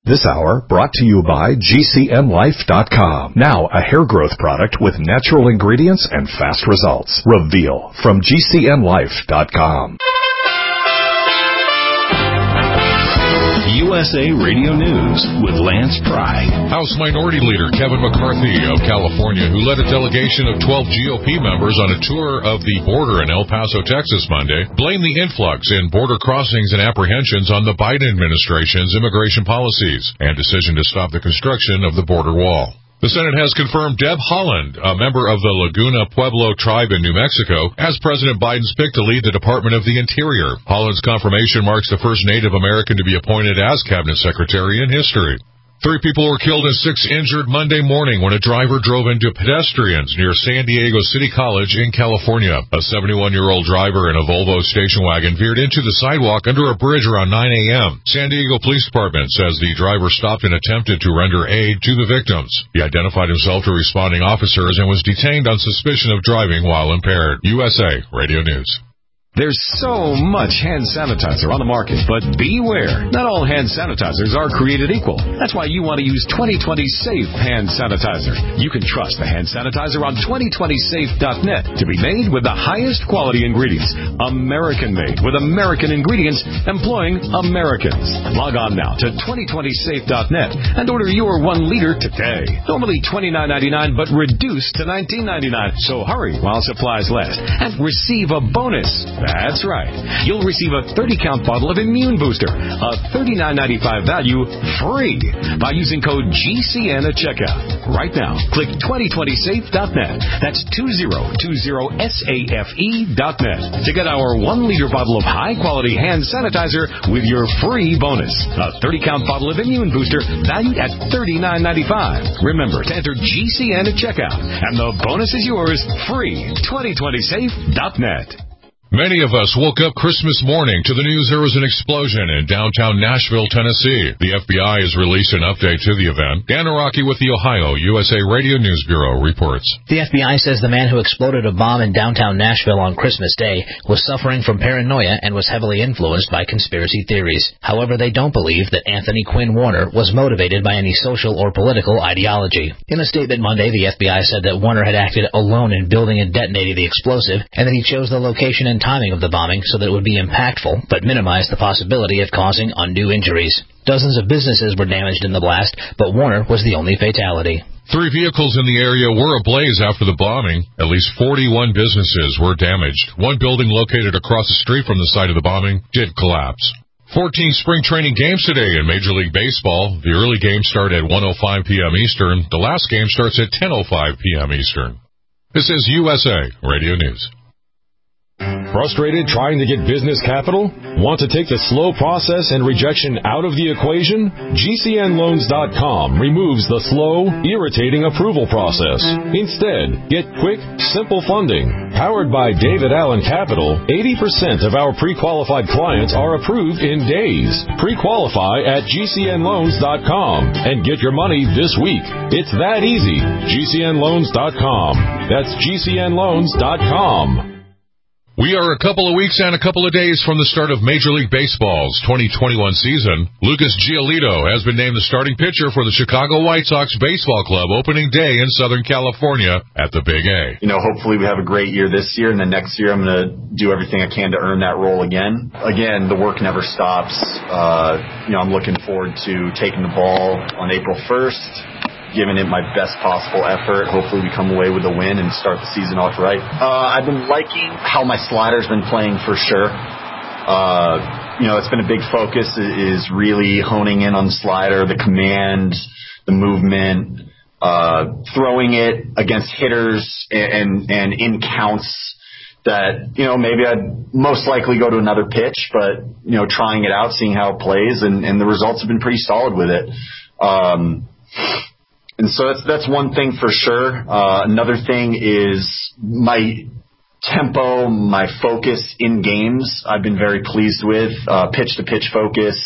This hour brought to you by GCNlife.com. Now a hair growth product with natural ingredients and fast results. Reveal from GCNlife.com. USA Radio News with Lance Pry. House Minority Leader Kevin McCarthy of California, who led a delegation of 12 GOP members on a tour of the border in El Paso, Texas Monday, blamed the influx in border crossings and apprehensions on the Biden administration's immigration policies and decision to stop the construction of the border wall. The Senate has confirmed Deb Haaland, a member of the Laguna Pueblo tribe in New Mexico, as President Biden's pick to lead the Department of the Interior. Haaland's confirmation marks the first Native American to be appointed as cabinet secretary in history. 3 people were killed and 6 injured Monday morning when a driver drove into pedestrians near San Diego City College in California. A 71-year-old driver in a Volvo station wagon veered into the sidewalk under a bridge around 9 a.m. San Diego Police Department says the driver stopped and attempted to render aid to the victims. He identified himself to responding officers and was detained on suspicion of driving while impaired. USA Radio News. There's so much hand sanitizer on the market, but beware. Not all hand sanitizers are created equal. That's why you want to use 2020 Safe Hand Sanitizer. You can trust the hand sanitizer on 2020safe.net to be made with the highest quality ingredients. American-made with American ingredients, employing Americans. Log on now to 2020safe.net and order your 1 liter today. Normally $29.99, but reduced to $19.99. So hurry while supplies last and receive a bonus. That's right. You'll receive a 30-count bottle of Immune Booster, a $39.95 value, free by using code GCN at checkout. Right now, click 2020safe.net. That's 2020safe.net to get our 1-liter bottle of high-quality hand sanitizer with your free bonus. A 30-count bottle of Immune Booster valued at $39.95. Remember to enter GCN at checkout, and the bonus is yours, free. 2020safe.net. Many of us woke up Christmas morning to the news there was an explosion in downtown Nashville, Tennessee. The FBI has released an update to the event. Dan Araki with the Ohio USA Radio News Bureau reports. The FBI says the man who exploded a bomb in downtown Nashville on Christmas Day was suffering from paranoia and was heavily influenced by conspiracy theories. However, they don't believe that Anthony Quinn Warner was motivated by any social or political ideology. In a statement Monday, the FBI said that Warner had acted alone in building and detonating the explosive, and that he chose the location and timing of the bombing so that it would be impactful, but minimize the possibility of causing undue injuries. Dozens of businesses were damaged in the blast, but Warner was the only fatality. 3 vehicles in the area were ablaze after the bombing. At least 41 businesses were damaged. One building located across the street from the site of the bombing did collapse. 14 spring training games today in Major League Baseball. The early games start at 1:05 p.m. Eastern. The last game starts at 10:05 p.m. Eastern. This is USA Radio News. Frustrated trying to get business capital? Want to take the slow process and rejection out of the equation? GCNloans.com removes the slow, irritating approval process. Instead, get quick, simple funding. Powered by David Allen Capital, 80% of our pre-qualified clients are approved in days. Pre-qualify at GCNloans.com and get your money this week. It's that easy. GCNloans.com. That's GCNloans.com. We are a couple of weeks and a couple of days from the start of Major League Baseball's 2021 season. Lucas Giolito has been named the starting pitcher for the Chicago White Sox Baseball Club opening day in Southern California at the Big A. Hopefully we have a great year this year, and then next year I'm going to do everything I can to earn that role again. Again, the work never stops. I'm looking forward to taking the ball on April 1st. Giving it my best possible effort. Hopefully we come away with a win and start the season off right. I've been liking how my slider's been playing for sure. It's been a big focus is really honing in on the slider, the command, the movement, throwing it against hitters and in counts that, maybe I'd most likely go to another pitch, but, trying it out, seeing how it plays, and the results have been pretty solid with it. And so that's one thing for sure. Another thing is my tempo, my focus in games. I've been very pleased with pitch-to-pitch focus.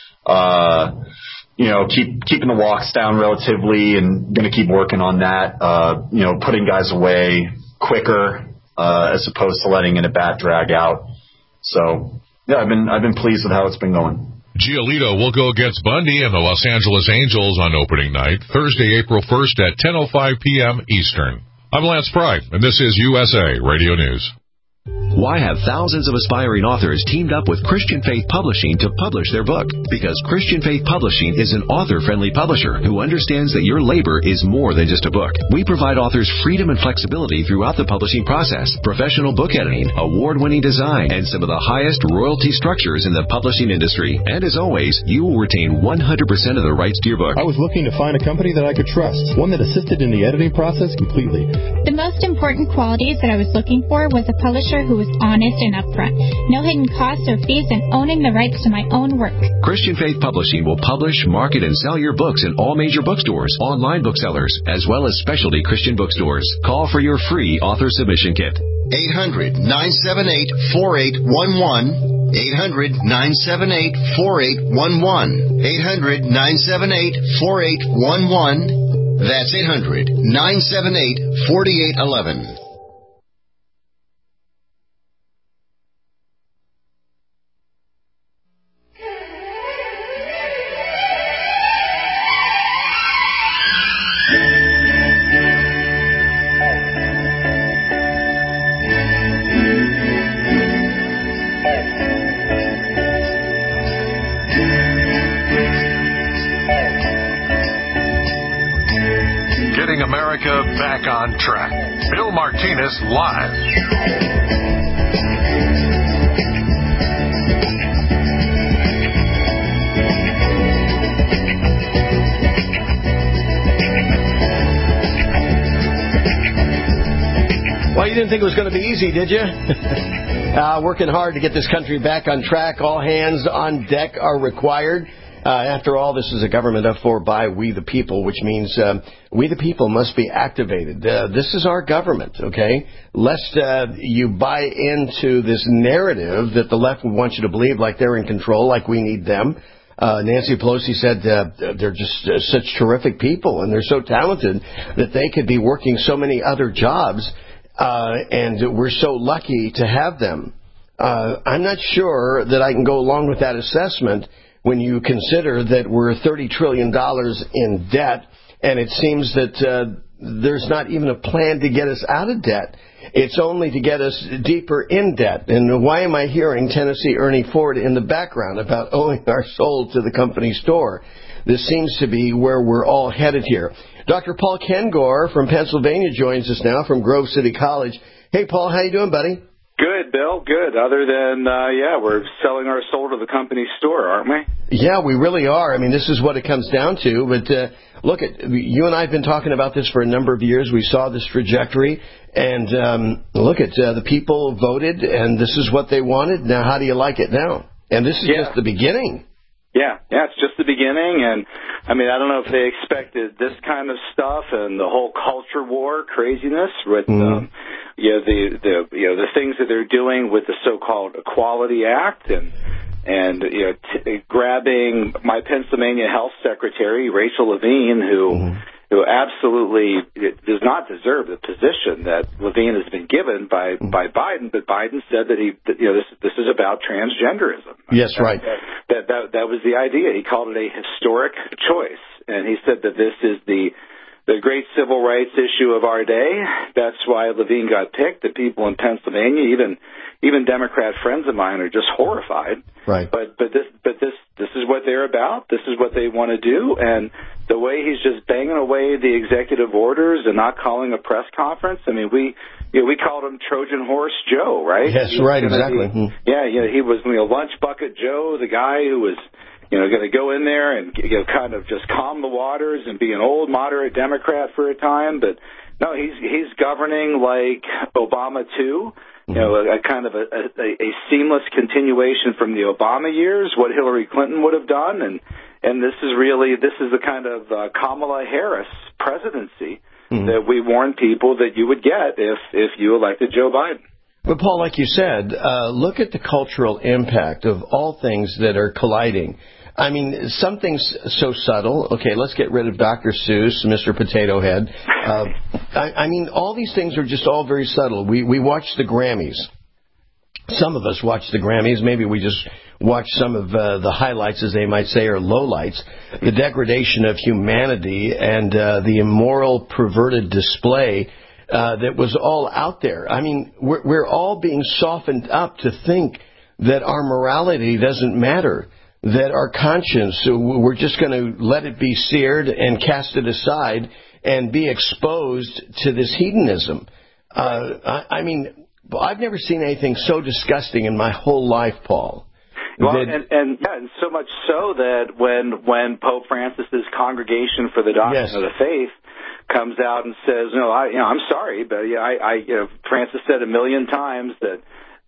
Keeping the walks down relatively, and going to keep working on that. Putting guys away quicker as opposed to letting an at-bat drag out. So yeah, I've been pleased with how it's been going. Giolito will go against Bundy and the Los Angeles Angels on opening night, Thursday, April 1st at 10:05 p.m. Eastern. I'm Lance Pry, and this is USA Radio News. Why have thousands of aspiring authors teamed up with Christian Faith Publishing to publish their book? Because Christian Faith Publishing is an author-friendly publisher who understands that your labor is more than just a book. We provide authors freedom and flexibility throughout the publishing process, professional book editing, award-winning design, and some of the highest royalty structures in the publishing industry. And as always, you will retain 100% of the rights to your book. I was looking to find a company that I could trust, one that assisted in the editing process completely. The most important qualities that I was looking for was a publisher who was honest and upfront, no hidden costs or fees, and owning the rights to my own work. Christian Faith Publishing will publish, market, and sell your books in all major bookstores, online booksellers, as well as specialty Christian bookstores. Call for your free author submission kit. 800-978-4811. 800-978-4811. 800-978-4811. That's 800-978-4811. America back on track. Bill Martinez live. Well, you didn't think it was going to be easy, did you? Working hard to get this country back on track. All hands on deck are required. After all, this is a government of, for, by we the people, which means we the people must be activated. This is our government, okay? Lest you buy into this narrative that the left would want you to believe like they're in control, like we need them. Nancy Pelosi said they're just such terrific people, and they're so talented that they could be working so many other jobs, and we're so lucky to have them. I'm not sure that I can go along with that assessment when you consider that we're $30 trillion in debt, and it seems that there's not even a plan to get us out of debt. It's only to get us deeper in debt. And why am I hearing Tennessee Ernie Ford in the background about owing our soul to the company store? This seems to be where we're all headed here. Dr. Paul Kengor from Pennsylvania joins us now from Grove City College. Hey, Paul, how you doing, buddy? Good, Bill, good. Other than, we're selling our soul to the company store, aren't we? Yeah, we really are. I mean, this is what it comes down to. But look, you and I have been talking about this for a number of years. We saw this trajectory. And the people voted, and this is what they wanted. Now, how do you like it now? And this is just the beginning. Yeah, it's just the beginning. And, I mean, I don't know if they expected this kind of stuff and the whole culture war craziness with the things that they're doing with the so-called Equality Act and grabbing my Pennsylvania Health Secretary, Rachel Levine, who absolutely does not deserve the position that Levine has been given by Biden. But Biden said that this is about transgenderism. Yes, right. That was the idea. He called it a historic choice, and he said that this is the great civil rights issue of our day. That's why Levine got picked. The people in Pennsylvania, even Democrat friends of mine, are just horrified. Right. But this is what they're about. This is what they want to do. And the way he's just banging away the executive orders and not calling a press conference. I mean, we called him Trojan Horse Joe, right? Yes, right, exactly. He was Lunch Bucket Joe, the guy who was going to go in there and kind of just calm the waters and be an old moderate Democrat for a time. But no, he's governing like Obama too. A kind of a seamless continuation from the Obama years, what Hillary Clinton would have done, and this is the kind of Kamala Harris presidency that we warned people that you would get if you elected Joe Biden. But Paul, like you said, look at the cultural impact of all things that are colliding. I mean, something's so subtle. Okay, let's get rid of Dr. Seuss, Mr. Potato Head. I mean, all these things are just all very subtle. We watch the Grammys. Some of us watch the Grammys. Maybe we just watched some of the highlights, as they might say, or lowlights, the degradation of humanity and the immoral, perverted display that was all out there. I mean, we're all being softened up to think that our morality doesn't matter, that our conscience, we're just going to let it be seared and cast it aside and be exposed to this hedonism. I mean, I've never seen anything so disgusting in my whole life, Paul. Well, and so much so that when Pope Francis's Congregation for the Doctrine of the Faith comes out and says, I'm sorry, but Francis said 1 million times that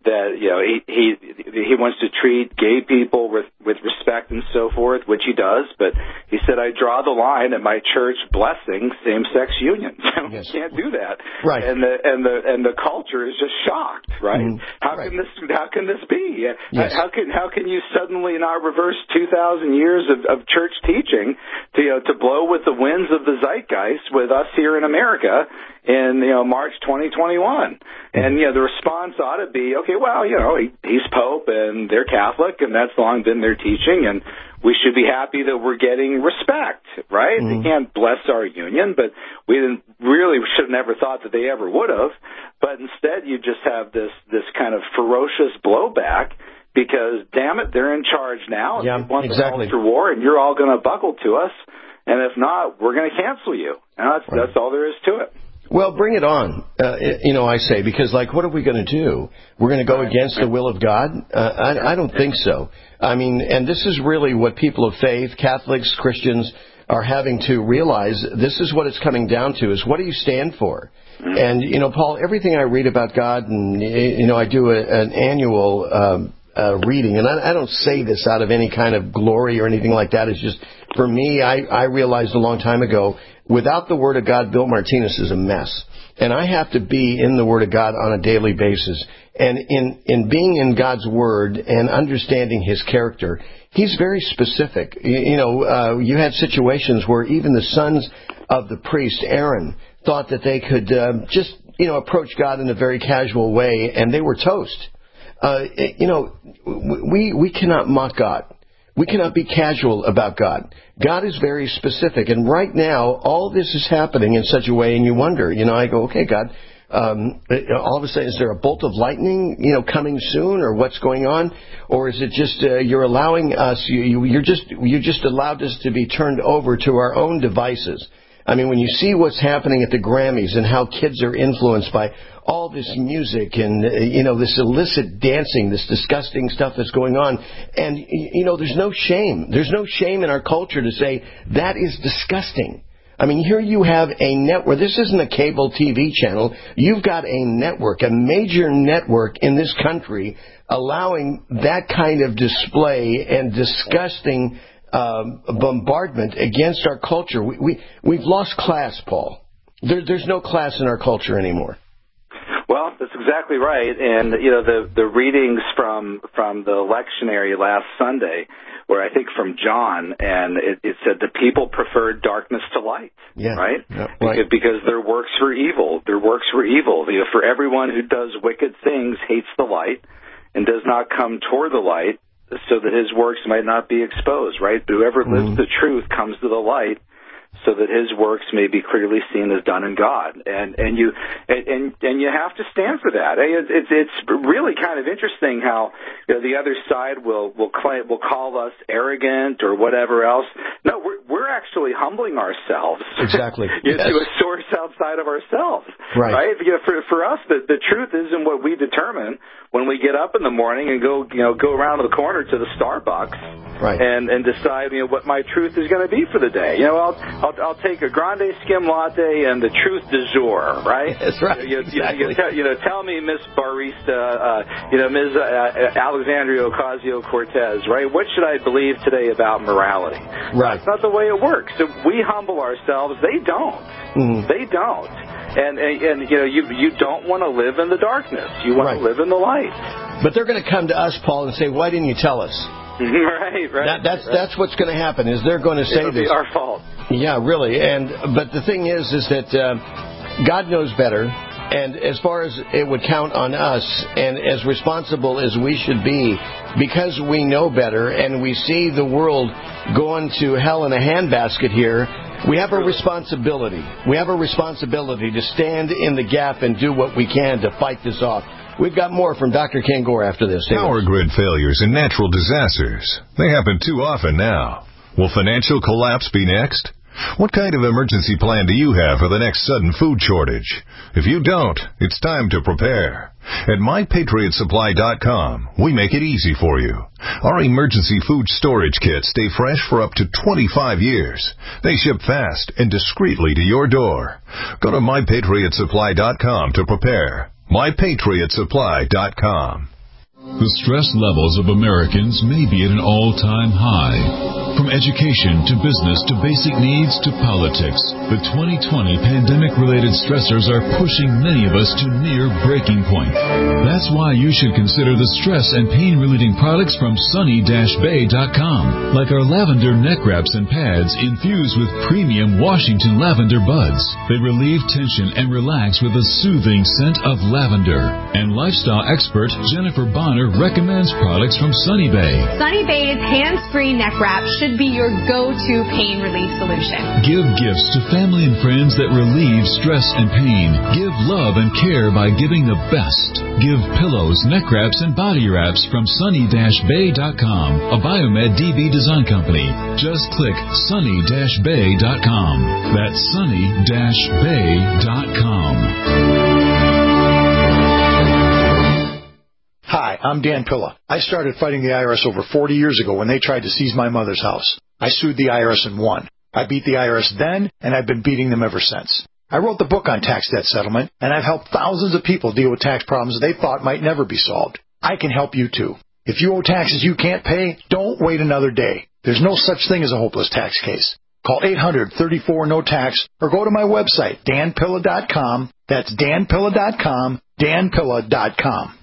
he wants to treat gay people with respect and so forth, which he does, but he said, I draw the line at my church blessing same-sex unions. You can't do that. Right. And the culture is just shocked, right? How can this be? Yes. How can you suddenly not reverse 2,000 years of church teaching to blow with the winds of the zeitgeist with us here in America in March 2021? And the response ought to be, okay, well, he's Pope and they're Catholic and that's long been their teaching, and we should be happy that we're getting respect, right? They can't bless our union, but we should have never thought that they ever would have. But instead, you just have this kind of ferocious blowback because, damn it, they're in charge now. And they want the culture war, and you're all going to buckle to us. And if not, we're going to cancel you. And that's all there is to it. Well, bring it on, I say, because, what are we going to do? We're going to go against the will of God? I don't think so. I mean, and this is really what people of faith, Catholics, Christians, are having to realize. This is what it's coming down to, is what do you stand for? And, Paul, everything I read about God, and, I do an annual reading, and I don't say this out of any kind of glory or anything like that. It's just, for me, I realized a long time ago, without the Word of God, Bill Martinez is a mess. And I have to be in the Word of God on a daily basis. And in being in God's Word and understanding His character, He's very specific. You had situations where even the sons of the priest, Aaron, thought that they could just approach God in a very casual way, and they were toast. We cannot mock God. We cannot be casual about God. God is very specific. And right now, all this is happening in such a way, and you wonder, I go, okay, God, all of a sudden, is there a bolt of lightning, coming soon, or what's going on? Or is it just you're allowing us, you just allowed us to be turned over to our own devices? I mean, when you see what's happening at the Grammys and how kids are influenced by all this music and, this illicit dancing, this disgusting stuff that's going on, and, there's no shame. There's no shame in our culture to say that is disgusting. I mean, here you have a network. This isn't a cable TV channel. You've got a network, a major network in this country allowing that kind of display and disgusting bombardment against our culture. We've lost class, Paul. There's no class in our culture anymore. Well, that's exactly right. And the readings from the lectionary last Sunday, where I think from John, and it said the people preferred darkness to light. Yeah. Right? Yeah, right. Because their works were evil. Their works were evil. For everyone who does wicked things hates the light and does not come toward the light, so that his works might not be exposed, right? But whoever lives the truth comes to the light, so that his works may be clearly seen as done in God. And you have to stand for that. It's really kind of interesting how the other side will call us arrogant or whatever else. No, we're actually humbling ourselves. Exactly. To a source outside of ourselves. Right? For us, the truth isn't what we determine when we get up in the morning and go around to the corner to the Starbucks, right, and decide what my truth is going to be for the day. I'll take a grande skim latte and the truth du jour, right? That's right. Tell me, Miss Barista, Ms. Alexandria Ocasio-Cortez, right? What should I believe today about morality? Right. That's not the way it works. So we humble ourselves. They don't. Mm-hmm. They don't. And you don't want to live in the darkness. You want to live in the light. But they're going to come to us, Paul, and say, "Why didn't you tell us?" Right. That's what's going to happen. Is they're going to say this? It'll be our fault. Yeah, really. But the thing is that God knows better, And as far as it would count on us, and as responsible as we should be, because we know better and we see the world going to hell in a handbasket here, we have a responsibility. We have a responsibility to stand in the gap and do what we can to fight this off. We've got more from Dr. Ken Gore after this. Power grid failures and natural disasters. They happen too often now. Will financial collapse be next? What kind of emergency plan do you have for the next sudden food shortage? If you don't, it's time to prepare. At MyPatriotSupply.com, we make it easy for you. Our emergency food storage kits stay fresh for up to 25 years. They ship fast and discreetly to your door. Go to MyPatriotSupply.com to prepare. MyPatriotSupply.com. The stress levels of Americans may be at an all-time high. From education to business to basic needs to politics, the 2020 pandemic-related stressors are pushing many of us to near breaking point. That's why you should consider the stress and pain-relieving products from Sunny-Bay.com, like our lavender neck wraps and pads infused with premium Washington lavender buds. They relieve tension and relax with a soothing scent of lavender. And lifestyle expert Jennifer Bonner recommends products from Sunny Bay. Sunny Bay's hands-free neck wrap should be your go-to pain relief solution. Give gifts to family and friends that relieve stress and pain. Give love and care by giving the best. Give pillows, neck wraps, and body wraps from Sunny-Bay.com, a Biomed DB design company. Just click Sunny-Bay.com. That's Sunny-Bay.com. Hi, I'm Dan Pilla. I started fighting the IRS over 40 years ago when they tried to seize my mother's house. I sued the IRS and won. I beat the IRS then, and I've been beating them ever since. I wrote the book on tax debt settlement, and I've helped thousands of people deal with tax problems they thought might never be solved. I can help you too. If you owe taxes you can't pay, don't wait another day. There's no such thing as a hopeless tax case. Call 800-34-NO-TAX or go to my website, danpilla.com. That's danpilla.com, danpilla.com.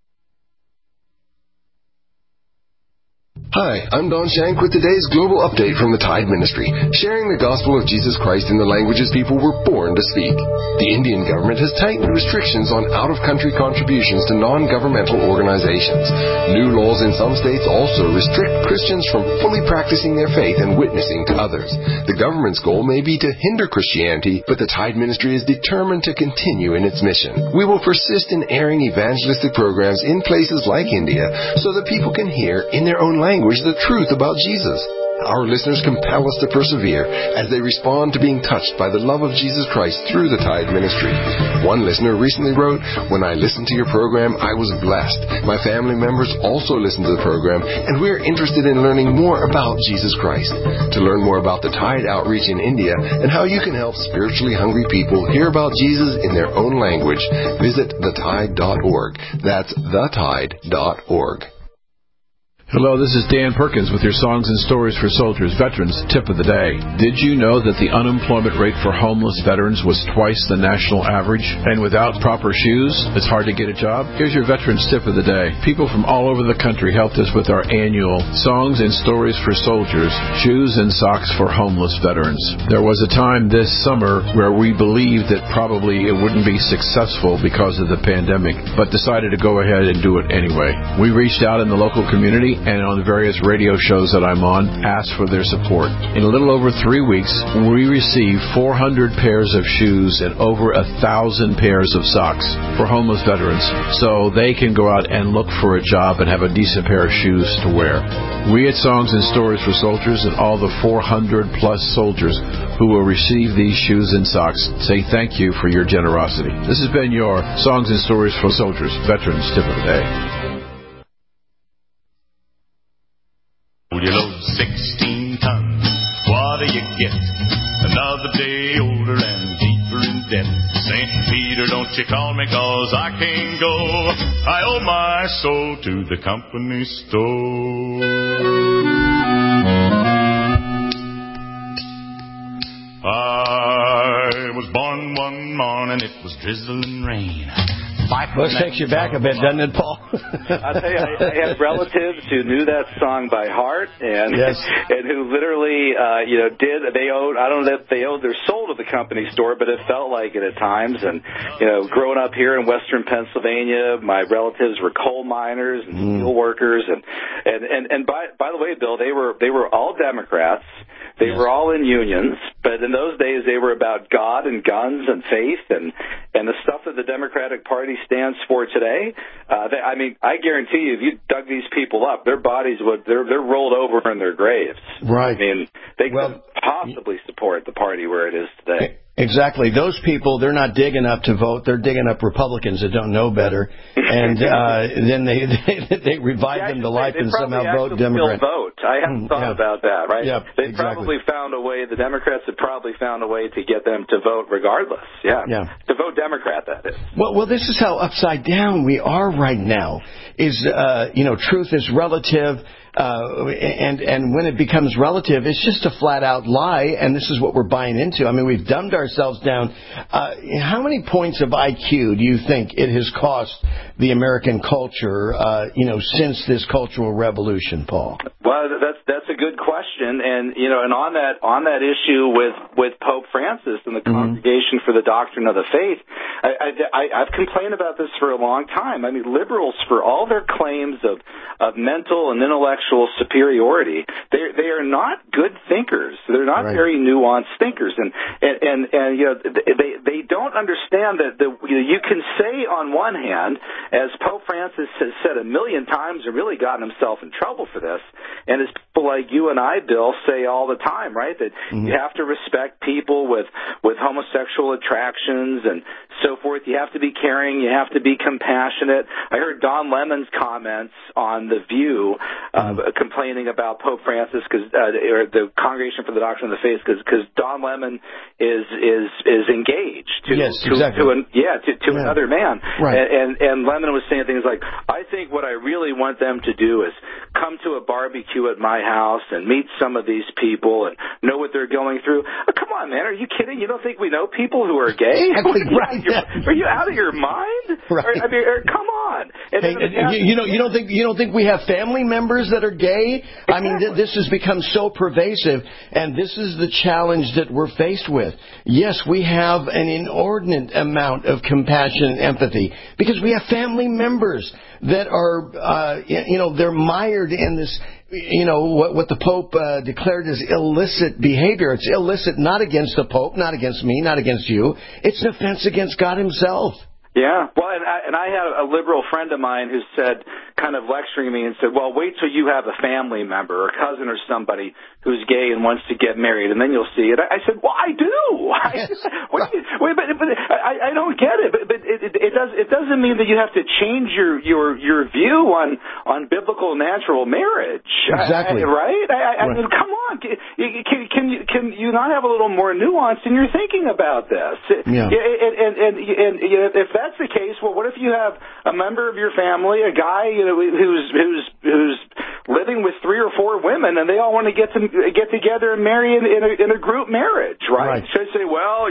Hi, I'm Don Shank with today's Global Update from the Tide Ministry, sharing the gospel of Jesus Christ in the languages people were born to speak. The Indian government has tightened restrictions on out-of-country contributions to non-governmental organizations. New laws in some states also restrict Christians from fully practicing their faith and witnessing to others. The government's goal may be to hinder Christianity, but the Tide Ministry is determined to continue in its mission. We will persist in airing evangelistic programs in places like India so that people can hear in their own language the truth about Jesus. Our listeners compel us to persevere as they respond to being touched by the love of Jesus Christ through the Tide Ministry. One listener recently wrote, "When I listened to your program, I was blessed. My family members also listen to the program, and we're interested in learning more about Jesus Christ." To learn more about the Tide outreach in India and how you can help spiritually hungry people hear about Jesus in their own language, visit thetide.org. That's thetide.org. Hello, this is Dan Perkins with your Songs and Stories for Soldiers Veterans Tip of the Day. Did you know that the unemployment rate for homeless veterans was twice the national average? And without proper shoes, it's hard to get a job? Here's your Veterans Tip of the Day. People from all over the country helped us with our annual Songs and Stories for Soldiers, Shoes and Socks for Homeless Veterans. There was a time this summer where we believed that probably it wouldn't be successful because of the pandemic, but decided to go ahead and do it anyway. We reached out in the local community and on the various radio shows that I'm on, asked for their support. In a little over 3 weeks, we received 400 pairs of shoes and over 1,000 pairs of socks for homeless veterans, so they can go out and look for a job and have a decent pair of shoes to wear. We at Songs and Stories for Soldiers and all the 400-plus soldiers who will receive these shoes and socks say thank you for your generosity. This has been your Songs and Stories for Soldiers Veterans Tip of the Day. You load 16 tons, what do you get? Another day older and deeper in debt. St. Peter, don't you call me 'cause I can't go. I owe my soul to the company store. I was born one morning, it was drizzling rain. Well, this takes you back a bit, doesn't it, Paul? I'll tell you, I have relatives who knew that song by heart, and who literally, they owed, I don't know if they owed their soul to the company store, but it felt like it at times. And, growing up here in western Pennsylvania, my relatives were coal miners and steel workers, and by the way, Bill, they were all Democrats. They were all in unions, but in those days they were about God and guns and faith and the stuff that the Democratic Party stands for today. I guarantee you, if you dug these people up, their bodies they're rolled over in their graves. Right. I mean, they couldn't possibly support the party where it is today. Exactly. Those people, they're not digging up to vote. They're digging up Republicans that don't know better. And then they revive them to life and somehow vote Democrat. Vote. I haven't thought about that, right? Yeah, they probably found a way, the Democrats had probably found a way to get them to vote regardless. Yeah. To vote Democrat, that is. Well, this is how upside down we are right now. Truth is relative. And when it becomes relative, it's just a flat-out lie, and this is what we're buying into. I mean, we've dumbed ourselves down. How many points of IQ do you think it has cost the American culture, since this cultural revolution, Paul? Well, that's a good question, and on that issue with Pope Francis and the Congregation for the Doctrine of the Faith, I've complained about this for a long time. I mean, liberals, for all their claims of mental and intellectual superiority, they are not good thinkers. They're not very nuanced thinkers, and they don't understand that you can say on one hand, as Pope Francis has said a million times and really gotten himself in trouble for this, and as people like you and I, Bill, say all the time, right, that you have to respect people with homosexual attractions and so forth. You have to be caring. You have to be compassionate. I heard Don Lemon's comments on The View complaining about Pope Francis or the Congregation for the Doctrine of the Faith because Don Lemon is engaged to another man. Right. And Lemon was saying things like, I think what I really want them to do is come to a barbecue at my house and meet some of these people and know what they're going through. Oh, come on, man. Are you kidding? You don't think we know people who are gay? Are you out of your mind? Right. Come on. You don't think we have family members that are gay? I mean, this has become so pervasive, and this is the challenge that we're faced with. Yes, we have an inordinate amount of compassion and empathy because we have family members that are, they're mired in this, what the Pope declared as illicit behavior. It's illicit not against the Pope, not against me, not against you. It's an offense against God himself. Yeah, well, and I had a liberal friend of mine who said, kind of lecturing me and said, well, wait till you have a family member or cousin or somebody who's gay and wants to get married, and then you'll see it. I said, well, I do. But I don't get it. But it doesn't mean that you have to change your view on biblical natural marriage. Exactly. Right? I mean, come on. Can you not have a little more nuance in your thinking about this? Yeah. And if that's the case, well, what if you have a member of your family, a guy who's living with 3 or 4 women, and they all want to get together and marry in a group marriage, right? So say, well,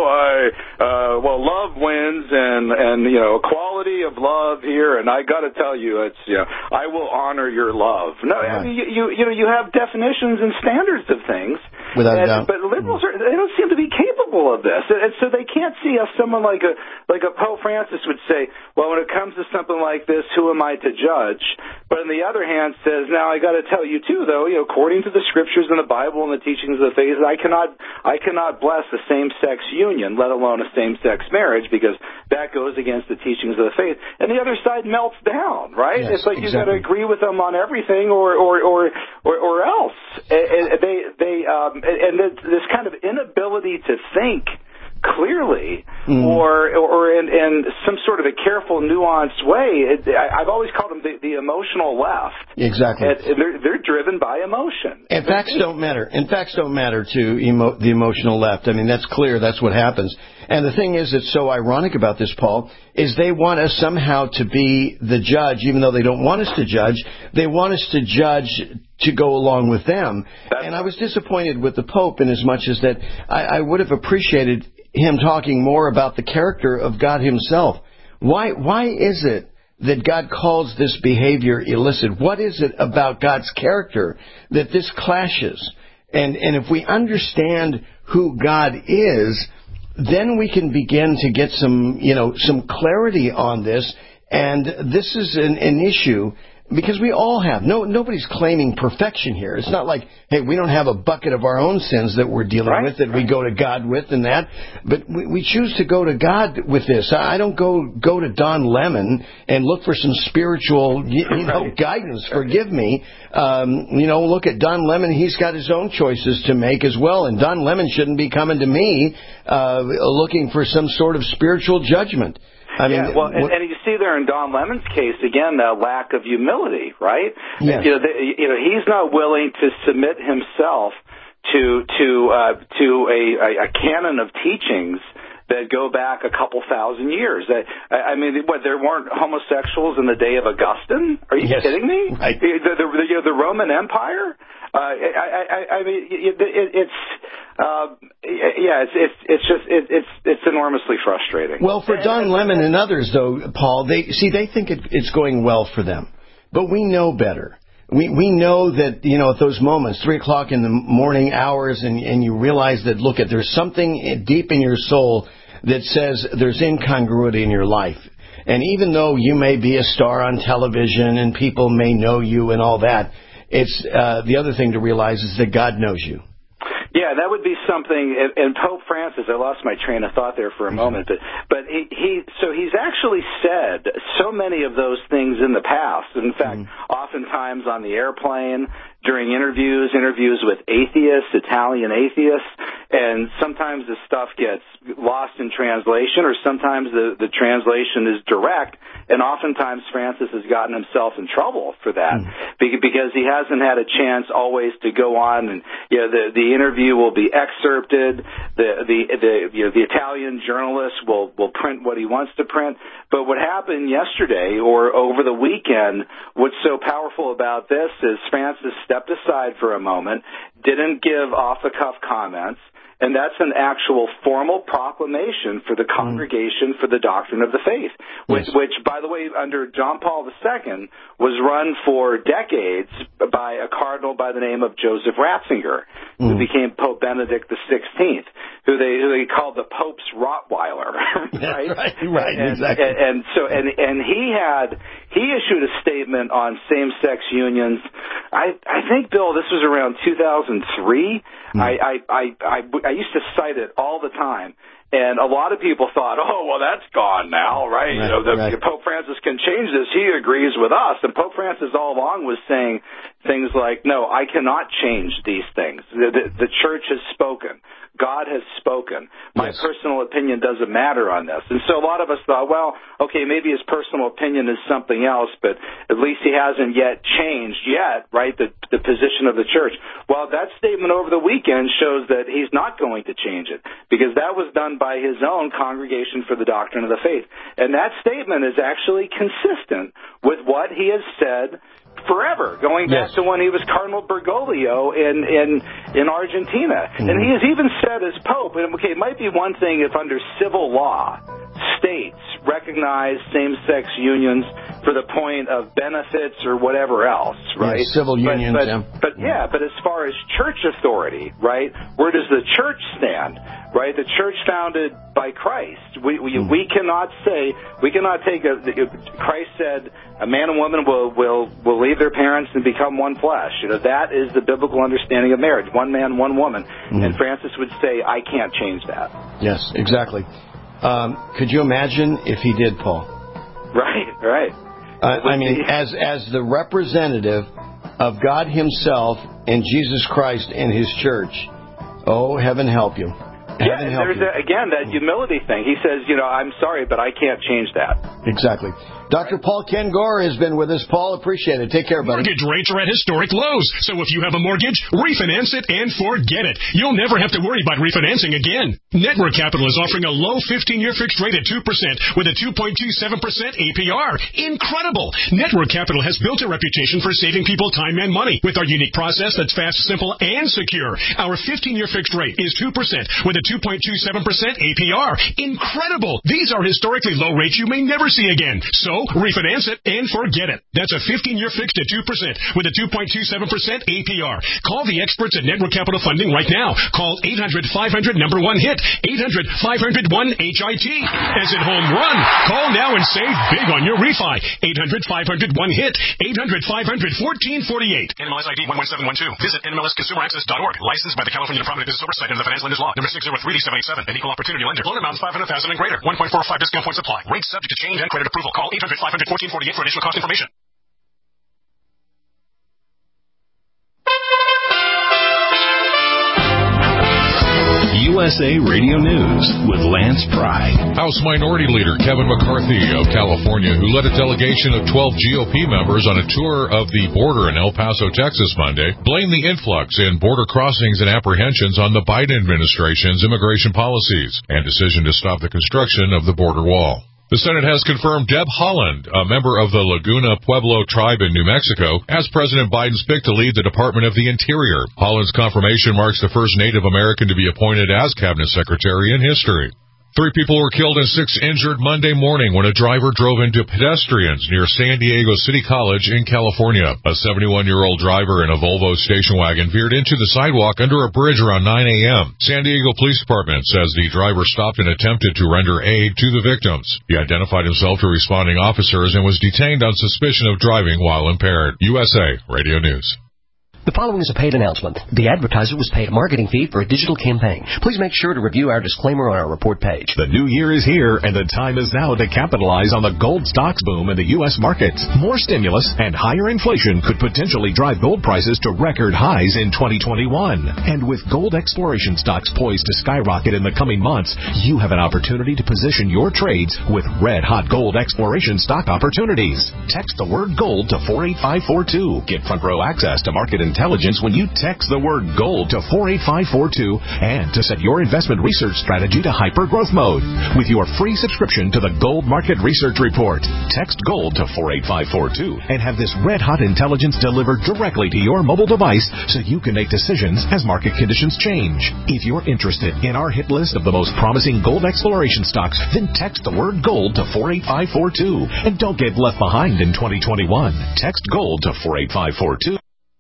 love wins, and equality of love here, and I got to tell you, it's I will honor your love. No, I mean, you have definitions and standards of things. Without a doubt. But liberals they don't seem to be capable of this, and so they can't see how someone like a Pope Francis would say, well, when it comes to something like this, who am I to judge? But on the other hand, says, now I got to tell you too, though, according to the scriptures and the Bible and the teachings of the faith, I cannot bless a same-sex union, let alone a same-sex marriage, because that goes against the teachings of the faith. And the other side melts down, right? Yes, it's like you got to agree with them on everything, or else. And this kind of inability to think clearly or in some sort of a careful, nuanced way. I've always called them the emotional left. Exactly. And they're driven by emotion. And facts don't matter. And facts don't matter to the emotional left. I mean, that's clear. That's what happens. And the thing is that's so ironic about this, Paul, is they want us somehow to be the judge, even though they don't want us to judge. They want us to judge to go along with them. And I was disappointed with the Pope in as much as that I would have appreciated him talking more about the character of God himself. Why is it that God calls this behavior illicit? What is it about God's character that this clashes? And if we understand who God is, then we can begin to get some clarity on this. And this is an issue because we all have. Nobody's claiming perfection here. It's not like, hey, we don't have a bucket of our own sins that we're dealing with that we go to God with and that. But we choose to go to God with this. I don't go to Don Lemon and look for some spiritual guidance. Forgive me. Look at Don Lemon. He's got his own choices to make as well. And Don Lemon shouldn't be coming to me looking for some sort of spiritual judgment. And you see there in Don Lemon's case again that lack of humility, right? Yes. He's not willing to submit himself to a canon of teachings that go back a couple thousand years. There weren't homosexuals in the day of Augustine? Are you kidding me? Right. The Roman Empire? It's enormously frustrating. Well, for Don Lemon and others, though, Paul, they think it's going well for them, but we know better. We know that, at those moments, 3 o'clock in the morning hours, and you realize that, there's something deep in your soul that says there's incongruity in your life. And even though you may be a star on television and people may know you and all that, it's the other thing to realize is that God knows you. Yeah, that would be something. And Pope Francis, I lost my train of thought there for a moment, but he's actually said so many of those things in the past. In fact, oftentimes on the airplane, during interviews with atheists, Italian atheists, and sometimes the stuff gets lost in translation, or sometimes the translation is direct, and oftentimes Francis has gotten himself in trouble for that because he hasn't had a chance always to go on, and the interview will be excerpted. The Italian journalist will print what he wants to print. But what happened yesterday or over the weekend, what's so powerful about this is Francis stepped aside for a moment, didn't give off-the-cuff comments, and that's an actual formal proclamation for the Congregation for the Doctrine of the Faith, which, by the way, under John Paul II, was run for decades by a cardinal by the name of Joseph Ratzinger, who became Pope Benedict XVI, who they called the Pope's Rottweiler, right? Exactly. And he issued a statement on same-sex unions. I think, Bill, this was around 2003. I used to cite it all the time, and a lot of people thought, oh, well, that's gone now, right? Pope Francis can change this. He agrees with us. And Pope Francis all along was saying things like, no, I cannot change these things. The church has spoken. God has spoken. My personal opinion doesn't matter on this. And so a lot of us thought, well, okay, maybe his personal opinion is something else, but at least he hasn't yet changed right, the position of the church. Well, that statement over the weekend shows that he's not going to change it because that was done by his own Congregation for the Doctrine of the Faith. And that statement is actually consistent with what he has said forever, going back to when he was Cardinal Bergoglio in Argentina. And he has even said as Pope, it might be one thing if under civil law, states recognize same-sex unions for the point of benefits or whatever else, right? Yes, civil unions, but as far as church authority, right, where does the church stand, right? The church founded by Christ. We cannot take Christ said a man and woman will leave their parents and become one flesh. That is the biblical understanding of marriage, one man, one woman. And Francis would say, I can't change that. Yes, exactly. Could you imagine if he did, Paul? Right. As the representative of God himself and Jesus Christ and his church, oh, heaven help you. There's that humility thing. He says, I'm sorry, but I can't change that. Exactly. Dr. Paul Ken Gore has been with us. Paul, appreciate it. Take care, buddy. Mortgage rates are at historic lows, so if you have a mortgage, refinance it and forget it. You'll never have to worry about refinancing again. Network Capital is offering a low 15-year fixed rate at 2% with a 2.27% APR. Incredible! Network Capital has built a reputation for saving people time and money with our unique process that's fast, simple, and secure. Our 15-year fixed rate is 2% with a 2.27% APR. Incredible! These are historically low rates you may never see again. So refinance it, and forget it. That's a 15-year fixed at 2% with a 2.27% APR. Call the experts at Network Capital Funding right now. Call 800-500-1-HIT. 800-500-1-HIT. As in home run. Call now and save big on your refi. 800-500-1-HIT. 800-500-1448. NMLS ID 11712. Visit NMLSConsumerAccess.org. Licensed by the California Department of Business Oversight and the Financial Lenders Law. Number 603D787. An equal opportunity lender. Loan amount is $500,000 and greater. 1.45 discount points apply. Rates subject to change and credit approval. Call 800-500-1448 for additional cost information. USA Radio News with Lance Pry. House Minority Leader Kevin McCarthy of California, who led a delegation of 12 GOP members on a tour of the border in El Paso, Texas Monday, blamed the influx in border crossings and apprehensions on the Biden administration's immigration policies and decision to stop the construction of the border wall. The Senate has confirmed Deb Haaland, a member of the Laguna Pueblo tribe in New Mexico, as President Biden's pick to lead the Department of the Interior. Haaland's confirmation marks the first Native American to be appointed as cabinet secretary in history. 3 people were killed and 6 injured Monday morning when a driver drove into pedestrians near San Diego City College in California. A 71-year-old driver in a Volvo station wagon veered into the sidewalk under a bridge around 9 a.m. San Diego Police Department says the driver stopped and attempted to render aid to the victims. He identified himself to responding officers and was detained on suspicion of driving while impaired. USA Radio News. The following is a paid announcement. The advertiser was paid a marketing fee for a digital campaign. Please make sure to review our disclaimer on our report page. The new year is here, and the time is now to capitalize on the gold stocks boom in the U.S. markets. More stimulus and higher inflation could potentially drive gold prices to record highs in 2021. And with gold exploration stocks poised to skyrocket in the coming months, you have an opportunity to position your trades with red-hot gold exploration stock opportunities. Text the word gold to 48542. Get front-row access to market intelligence when you text the word gold to 48542 and to set your investment research strategy to hyper-growth mode with your free subscription to the Gold Market Research Report. Text gold to 48542 and have this red-hot intelligence delivered directly to your mobile device so you can make decisions as market conditions change. If you're interested in our hit list of the most promising gold exploration stocks, then text the word gold to 48542 and don't get left behind in 2021. Text gold to 48542.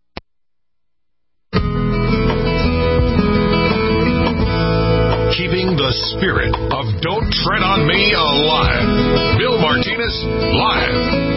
Keeping the spirit of Don't Tread on Me alive. Bill Martinez, live.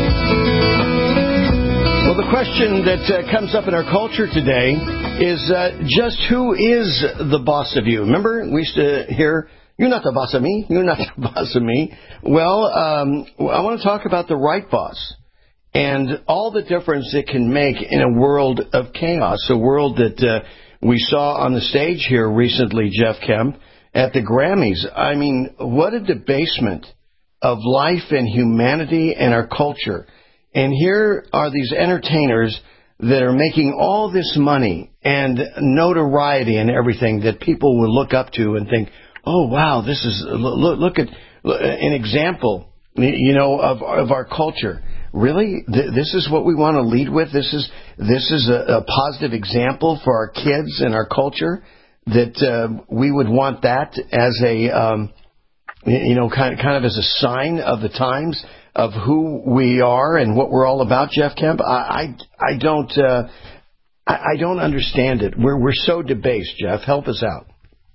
Well, the question that comes up in our culture today is just who is the boss of you? Remember, we used to hear, you're not the boss of me, you're not the boss of me. Well, I want to talk about the right boss and all the difference it can make in a world of chaos, a world that we saw on the stage here recently, Jeff Kemp, at the Grammys. I mean, what a debasement of life and humanity and our culture. And here are these entertainers that are making all this money and notoriety and everything that people will look up to and think, oh, wow, this is, look at an example, you know, of our culture. Really? This is what we want to lead with? This is a positive example for our kids and our culture? That we would want that as a, kind of as a sign of the times of who we are and what we're all about, Jeff Kemp. I don't understand it. We're so debased, Jeff. Help us out.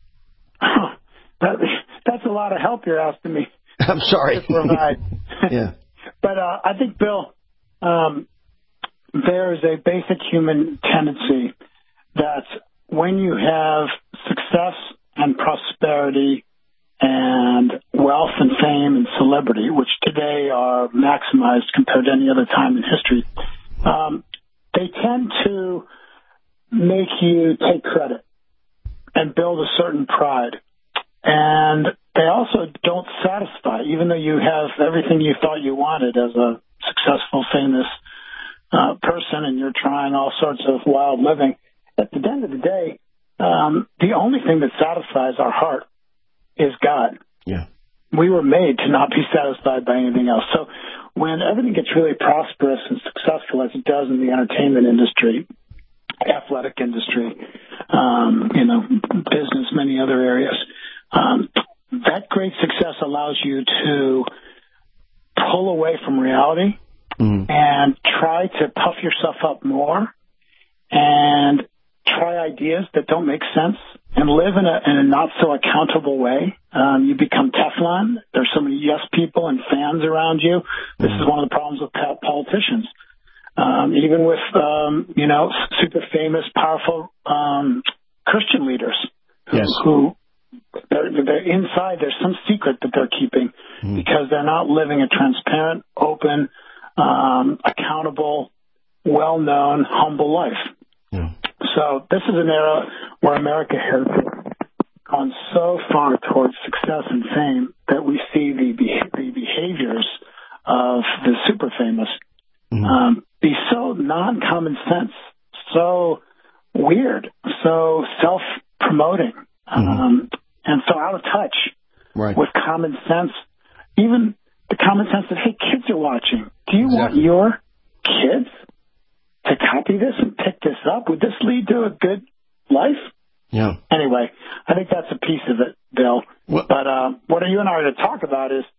That's a lot of help you're asking me. I'm sorry. To provide. Yeah. But I think, Bill, there is a basic human tendency that when you have success and prosperity and wealth and fame and celebrity, which today are maximized compared to any other time in history, they tend to make you take credit and build a certain pride. And they also don't satisfy, even though you have everything you thought you wanted as a successful, famous person, and you're trying all sorts of wild living. At the end of the day, the only thing that satisfies our heart is God. Yeah. We were made to not be satisfied by anything else. So when everything gets really prosperous and successful, as it does in the entertainment industry, athletic industry, business, many other areas, that great success allows you to pull away from reality and try to puff yourself up more and try ideas that don't make sense and live in a not so accountable way. You become Teflon. There's so many yes people and fans around you. This is one of the problems with politicians. Even with, super famous, powerful Christian leaders who they're inside, there's some secret that they're keeping because they're not living a transparent, open, accountable, well-known, humble life. So this is an era where America has gone so far towards success and fame that we see the behaviors of the super famous be so non-common sense, so weird, so self-promoting, and so out of touch with common sense, even the common sense that, hey, kids are watching. Do you want your kids to copy this and pick this up? Would this lead to a good life? Yeah. Anyway, I think that's a piece of it, Bill. But what you and I are to talk about is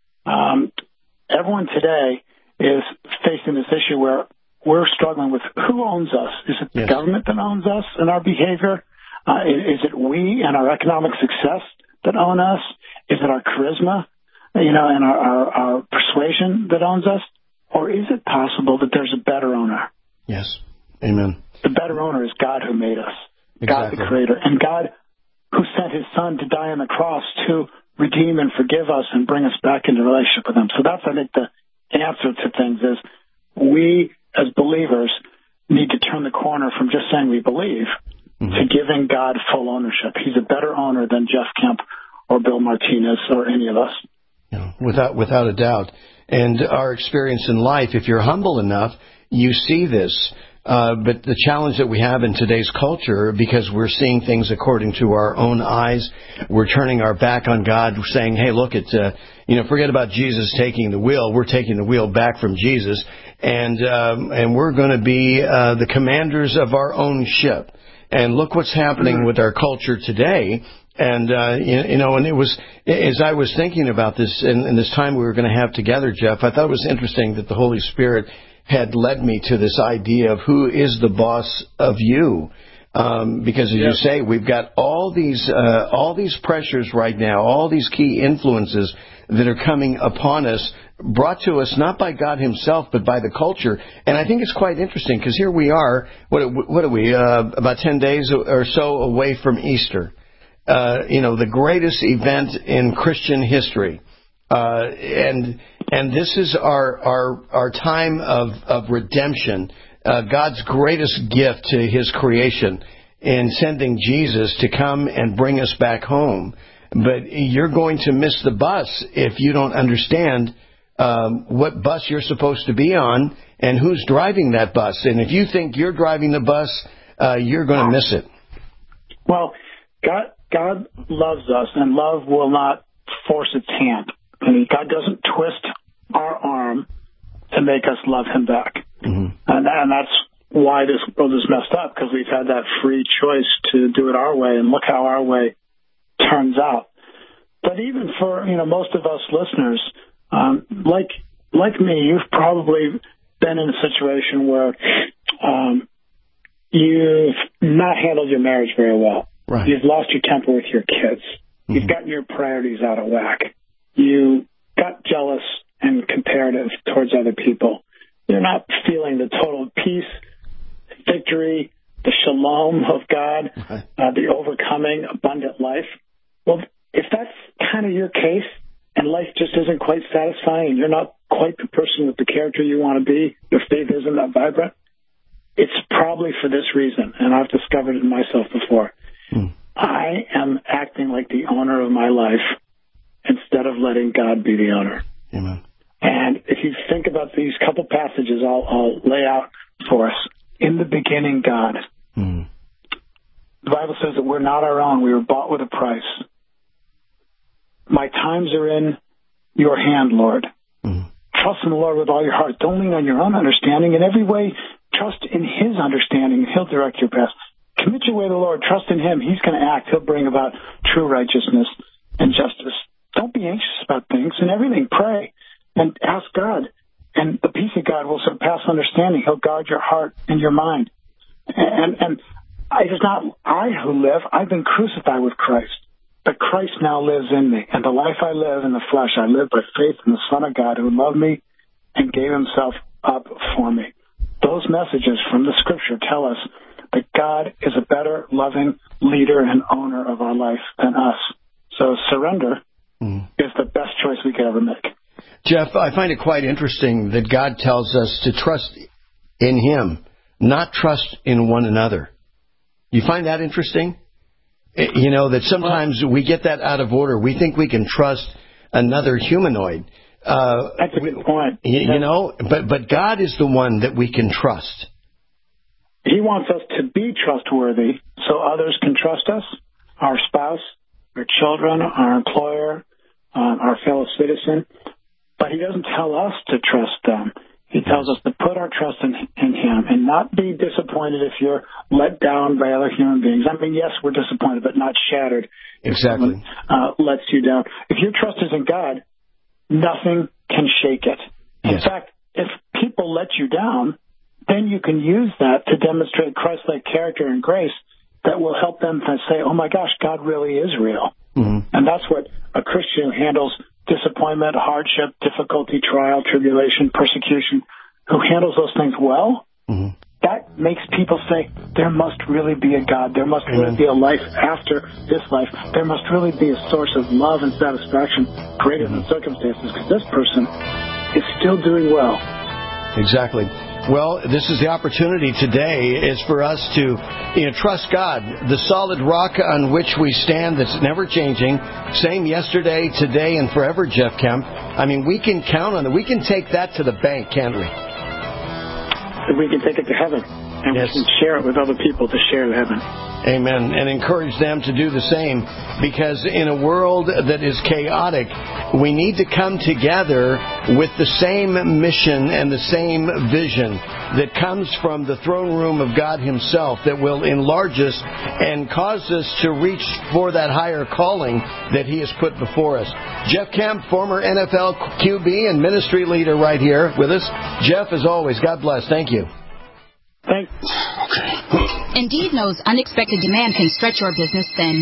everyone today is facing this issue where we're struggling with who owns us. Is it the government that owns us and our behavior? Is it we and our economic success that own us? Is it our charisma, and our persuasion that owns us? Or is it possible that there's a better owner? Yes. Amen. The better owner is God who made us, God the Creator, and God who sent His Son to die on the cross to redeem and forgive us and bring us back into relationship with Him. So that's, I think, the answer to things is we as believers need to turn the corner from just saying we believe to giving God full ownership. He's a better owner than Jeff Kemp or Bill Martinez or any of us. Without a doubt. And our experience in life, if you're humble enough, you see this. But the challenge that we have in today's culture, because we're seeing things according to our own eyes, we're turning our back on God, saying, hey, look, forget about Jesus taking the wheel. We're taking the wheel back from Jesus, and we're going to be the commanders of our own ship. And look what's happening with our culture today. And, and it was, as I was thinking about this in this time we were going to have together, Jeff, I thought it was interesting that the Holy Spirit had led me to this idea of who is the boss of you. Because as you say, we've got all these pressures right now, all these key influences that are coming upon us, brought to us not by God Himself, but by the culture. And I think it's quite interesting because here we are, what are we, about 10 days or so away from Easter. The greatest event in Christian history. And this is our time of redemption, God's greatest gift to His creation in sending Jesus to come and bring us back home. But you're going to miss the bus if you don't understand what bus you're supposed to be on and who's driving that bus. And if you think you're driving the bus, you're going to miss it. Well, God loves us, and love will not force its hand. I mean, God doesn't twist our arm to make us love Him back. And that's why this world is messed up, because we've had that free choice to do it our way, and look how our way turns out. But even for most of us listeners, like me, you've probably been in a situation where you've not handled your marriage very well. Right. You've lost your temper with your kids. You've gotten your priorities out of whack. You got jealous and comparative towards other people. You're not feeling the total peace, victory, the shalom of God, the overcoming, abundant life. Well, if that's kind of your case and life just isn't quite satisfying and you're not quite the person with the character you want to be, your faith isn't that vibrant, it's probably for this reason, and I've discovered it in myself before. I am acting like the owner of my life instead of letting God be the owner. Amen. And if you think about these couple passages I'll lay out for us. In the beginning, God. The Bible says that we're not our own. We were bought with a price. My times are in your hand, Lord. Trust in the Lord with all your heart. Don't lean on your own understanding. In every way, trust in His understanding. He'll direct your path. Commit your way to the Lord. Trust in Him. He's going to act. He'll bring about true righteousness and justice. Don't be anxious about things. In everything, pray. and ask God. And the peace of God will surpass understanding. He'll guard your heart and your mind. And it is not I who live. I've been crucified with Christ. But Christ now lives in me. And the life I live in the flesh, I live by faith in the Son of God who loved me and gave himself up for me. Those messages from the Scripture tell us that God is a better, loving leader and owner of our life than us. So surrender is the best choice we could ever make. Jeff, I find it quite interesting that God tells us to trust in him, not trust in one another. You find that interesting? You know, that sometimes we get that out of order. We think we can trust another humanoid. That's a good point. You know, but God is the one that we can trust. He wants us to be trustworthy so others can trust us, our spouse, our children, our employer, our fellow citizen. But he doesn't tell us to trust them. He tells us to put our trust in him and not be disappointed if you're let down by other human beings. I mean, yes, we're disappointed, but not shattered. Exactly. If someone lets you down. If your trust is in God, nothing can shake it. In fact, if people let you down, then you can use that to demonstrate Christ-like character and grace that will help them to say, oh my gosh, God really is real. Mm-hmm. And that's what a Christian who handles disappointment, hardship, difficulty, trial, tribulation, persecution, who handles those things well, that makes people say, there must really be a God. There must really be a life after this life. There must really be a source of love and satisfaction greater than circumstances, because this person is still doing well. Exactly. Well, this is the opportunity today is for us to trust God, the solid rock on which we stand that's never changing, same yesterday, today, and forever, Jeff Kemp. I mean, we can count on it. We can take that to the bank, can't we? We can take it to heaven, and we can share it with other people to share to heaven. Amen. And encourage them to do the same, because in a world that is chaotic, we need to come together with the same mission and the same vision that comes from the throne room of God himself that will enlarge us and cause us to reach for that higher calling that he has put before us. Jeff Kemp, former NFL QB and ministry leader right here with us. Jeff, as always, God bless. Thank you. Thanks. Okay. Indeed knows unexpected demand can stretch your business thin.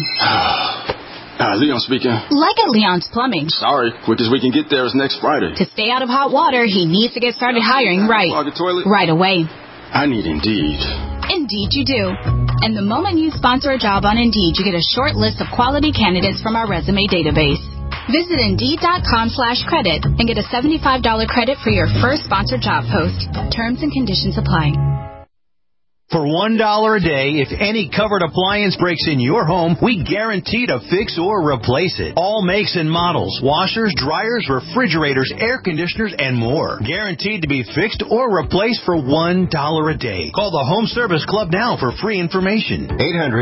Leon speaking. Like at Leon's Plumbing. Sorry, quickest we can get there is next Friday. To stay out of hot water, he needs to get started hiring right away. I need Indeed. Indeed you do. And the moment you sponsor a job on Indeed, you get a short list of quality candidates from our resume database. Visit Indeed.com/credit and get a $75 credit for your first sponsored job post. Terms and conditions apply. For $1 a day, if any covered appliance breaks in your home, we guarantee to fix or replace it. All makes and models, washers, dryers, refrigerators, air conditioners, and more. Guaranteed to be fixed or replaced for $1 a day. Call the Home Service Club now for free information.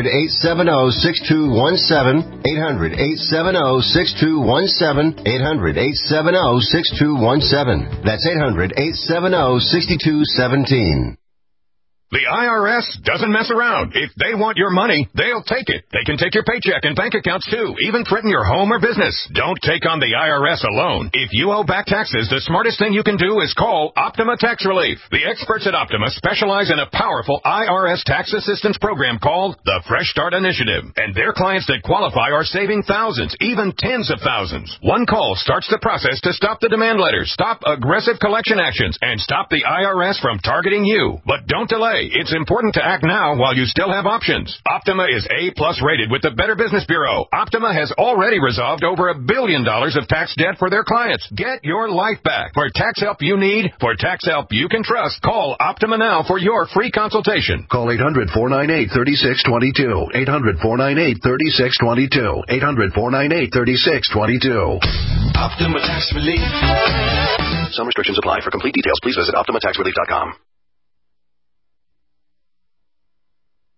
800-870-6217. 800-870-6217. 800-870-6217. That's 800-870-6217. The IRS doesn't mess around. If they want your money, they'll take it. They can take your paycheck and bank accounts, too, even threaten your home or business. Don't take on the IRS alone. If you owe back taxes, the smartest thing you can do is call Optima Tax Relief. The experts at Optima specialize in a powerful IRS tax assistance program called the Fresh Start Initiative. And their clients that qualify are saving thousands, even tens of thousands. One call starts the process to stop the demand letters, stop aggressive collection actions, and stop the IRS from targeting you. But don't delay. It's important to act now while you still have options. Optima is A+ rated with the Better Business Bureau. Optima has already resolved over $1 billion of tax debt for their clients. Get your life back. For tax help you need, for tax help you can trust, call Optima now for your free consultation. Call 800-498-3622. 800-498-3622. 800-498-3622. Optima Tax Relief. Some restrictions apply. For complete details, please visit OptimaTaxRelief.com.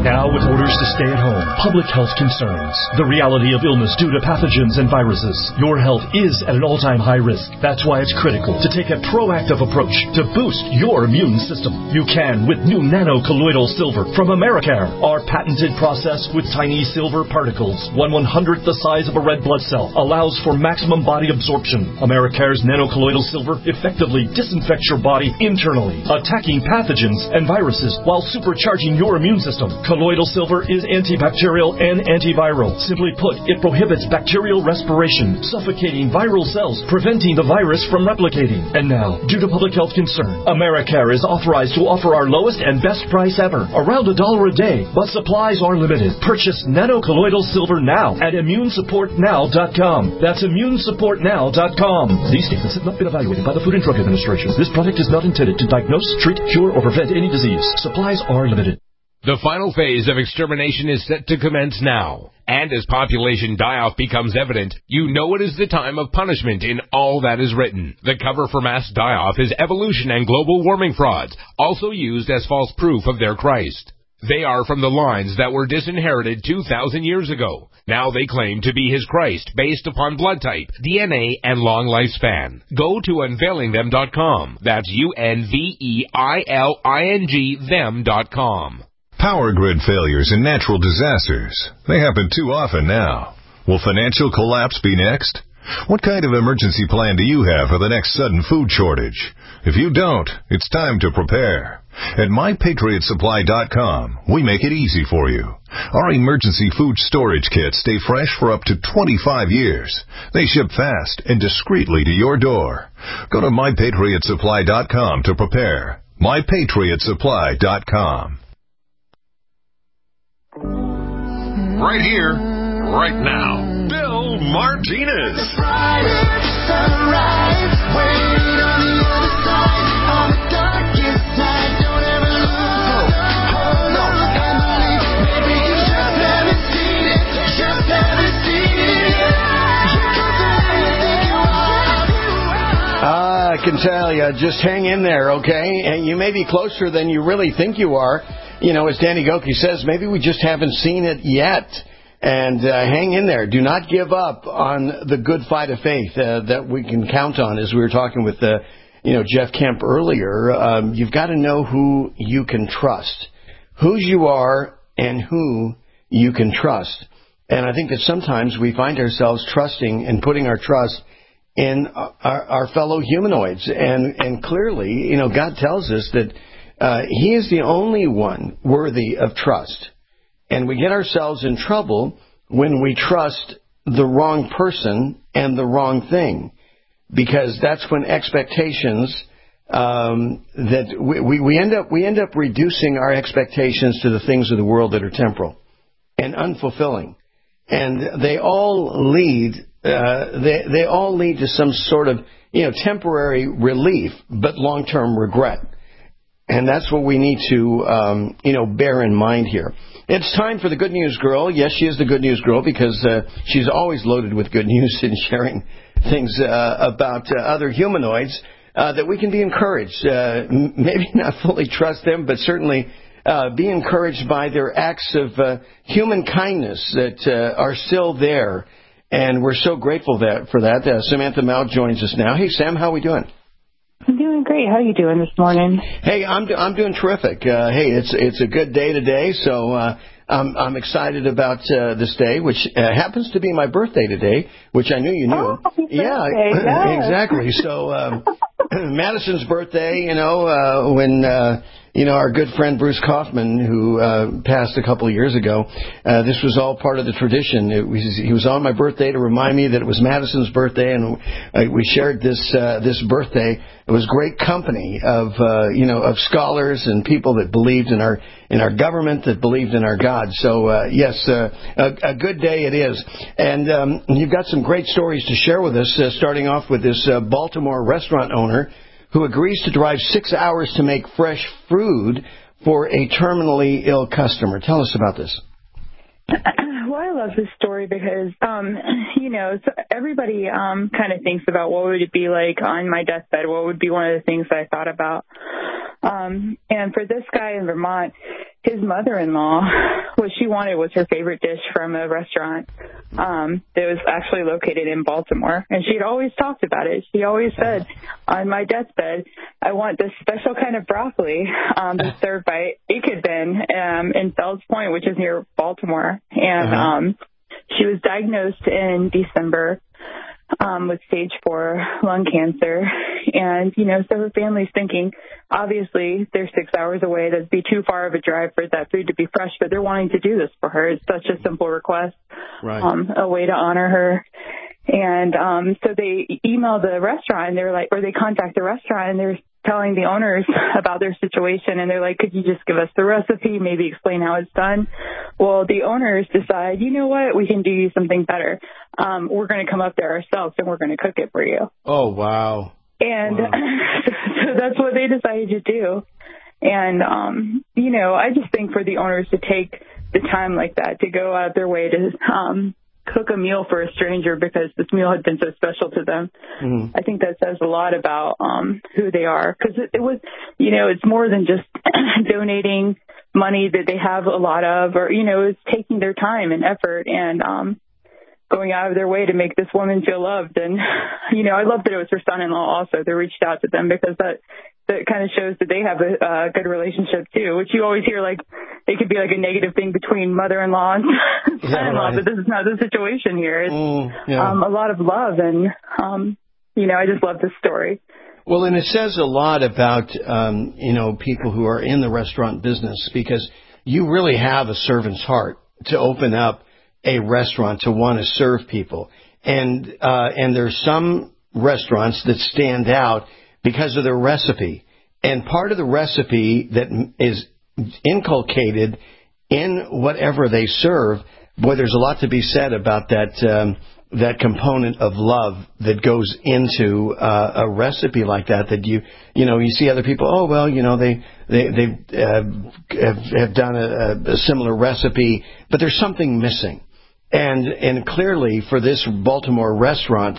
Now with orders to stay at home, public health concerns, the reality of illness due to pathogens and viruses, your health is at an all-time high risk. That's why it's critical to take a proactive approach to boost your immune system. You can with new nano-colloidal silver from Americare. Our patented process with tiny silver particles, 1/100th the size of a red blood cell, allows for maximum body absorption. Americare's nano-colloidal silver effectively disinfects your body internally, attacking pathogens and viruses while supercharging your immune system. Colloidal silver is antibacterial and antiviral. Simply put, it prohibits bacterial respiration, suffocating viral cells, preventing the virus from replicating. And now, due to public health concern, Americare is authorized to offer our lowest and best price ever, around $1 a day, but supplies are limited. Purchase nano-colloidal silver now at immunesupportnow.com. That's immunesupportnow.com. These statements have not been evaluated by the Food and Drug Administration. This product is not intended to diagnose, treat, cure, or prevent any disease. Supplies are limited. The final phase of extermination is set to commence now. And as population die-off becomes evident, you know it is the time of punishment in all that is written. The cover for mass die-off is evolution and global warming frauds, also used as false proof of their Christ. They are from the lines that were disinherited 2,000 years ago. Now they claim to be his Christ based upon blood type, DNA, and long lifespan. Go to unveilingthem.com. That's UNVEILING them.com. Power grid failures and natural disasters. They happen too often now. Will financial collapse be next? What kind of emergency plan do you have for the next sudden food shortage? If you don't, it's time to prepare. At MyPatriotSupply.com, we make it easy for you. Our emergency food storage kits stay fresh for up to 25 years. They ship fast and discreetly to your door. Go to MyPatriotSupply.com to prepare. MyPatriotSupply.com. Right here, right now, Bill Martinez. I can tell you, just hang in there, okay? And you may be closer than you really think you are. You know, as Danny Gokey says, maybe we just haven't seen it yet. And hang in there. Do not give up on the good fight of faith that we can count on. As we were talking with, Jeff Kemp earlier, you've got to know who you can trust, whose you are and who you can trust. And I think that sometimes we find ourselves trusting and putting our trust in our fellow humanoids. And clearly, God tells us that He is the only one worthy of trust. And we get ourselves in trouble when we trust the wrong person and the wrong thing, because that's when expectations that we end up reducing our expectations to the things of the world that are temporal and unfulfilling, and they all lead to some sort of temporary relief, but long-term regret. And that's what we need to bear in mind here. It's time for the Good News Girl. Yes, she is the Good News Girl because she's always loaded with good news and sharing things about other humanoids that we can be encouraged. Maybe not fully trust them, but certainly be encouraged by their acts of human kindness that are still there. And we're so grateful for that. Samantha Mao joins us now. Hey, Sam, how are we doing? I'm doing great. How are you doing this morning? Hey, I'm doing terrific. Hey, it's a good day today, so I'm excited about this day, which happens to be my birthday today, which I knew you knew. Oh, happy birthday. Yeah, exactly. So Madison's birthday, when our good friend Bruce Kaufman, who passed a couple of years ago, this was all part of the tradition. He was on my birthday to remind me that it was Madison's birthday, and we shared this birthday. It was great company of scholars and people that believed in our government, that believed in our God. So yes, a good day it is. And you've got some great stories to share with us, starting off with this Baltimore restaurant owner who agrees to drive 6 hours to make fresh food for a terminally ill customer. Tell us about this. Well, I love this story because, so everybody kind of thinks about what would it be like on my deathbed. What would be one of the things that I thought about? And for this guy in Vermont, his mother-in-law, what she wanted was her favorite dish from a restaurant that was actually located in Baltimore. And she'd always talked about it. She always said, on my deathbed, I want this special kind of broccoli that's served by Ikedben in Fells Point, which is near Baltimore. And she was diagnosed in December with stage 4 lung cancer. And, so her family's thinking, obviously, they're 6 hours away. That'd be too far of a drive for that food to be fresh, but they're wanting to do this for her. It's such a simple request, a way to honor her. And so they email the restaurant, and they're like, or they contact the restaurant, and they're telling the owners about their situation, and they're like, could you just give us the recipe, maybe explain how it's done? Well, the owners decide, you know what, we can do you something better. We're going to come up there ourselves, and we're going to cook it for you. Oh, wow. And so that's what they decided to do. And, I just think for the owners to take the time like that, to go out of their way to cook a meal for a stranger because this meal had been so special to them. I think that says a lot about who they are, because it was, it's more than just donating money that they have a lot of, or, it's taking their time and effort and going out of their way to make this woman feel loved. And, I love that it was her son-in-law also that reached out to them, because that kind of shows that they have a good relationship too, which you always hear, like, it could be like a negative thing between mother-in-law and son-in-law, but this is not the situation here. It's a lot of love, and, I just love this story. Well, and it says a lot about, people who are in the restaurant business, because you really have a servant's heart to open up a restaurant, to want to serve people. And there's some restaurants that stand out because of their recipe. And part of the recipe that is inculcated in whatever they serve, boy, there's a lot to be said about that component of love that goes into a recipe like that. That you see other people, oh well, they have done a similar recipe, but there's something missing. And clearly for this Baltimore restaurant,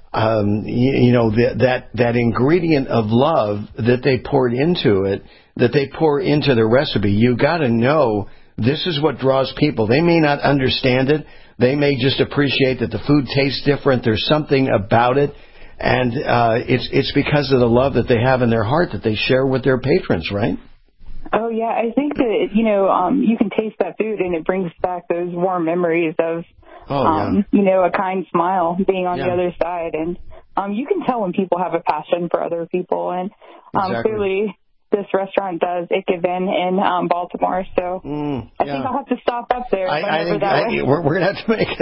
that ingredient of love that they poured into it, that they pour into the recipe, you got to know this is what draws people. They may not understand it. They may just appreciate that the food tastes different. There's something about it. And it's because of the love that they have in their heart that they share with their patrons, right? Oh, yeah. I think that, you can taste that food and it brings back those warm memories of, a kind smile being on the other side. And you can tell when people have a passion for other people. And clearly this restaurant does Ikedben in Baltimore. So I think I'll have to stop up there. We're going